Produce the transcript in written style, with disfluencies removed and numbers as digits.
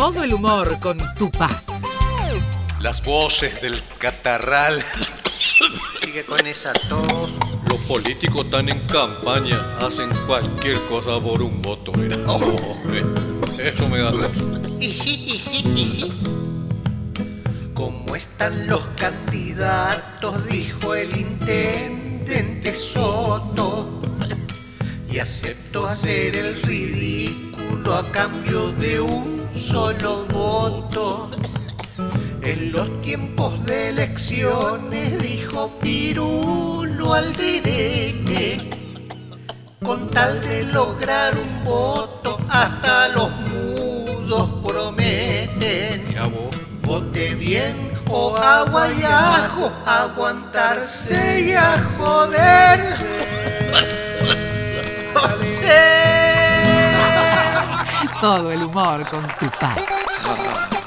Todo el humor con Tupac. Las voces del catarral. Sigue con esa tos. Los políticos están en campaña, hacen cualquier cosa por un voto, mira. Eso me da cosa. Y sí. ¿Cómo están los candidatos? Dijo el intendente Soto. Y aceptó hacer el ridículo a cambio de un solo voto. En los tiempos de elecciones dijo Pirulo al direte, con tal de lograr un voto hasta los mudos prometen. Mira vos. Vote bien o agua y ajo, aguantarse y a joder. Todo el humor con Tupac.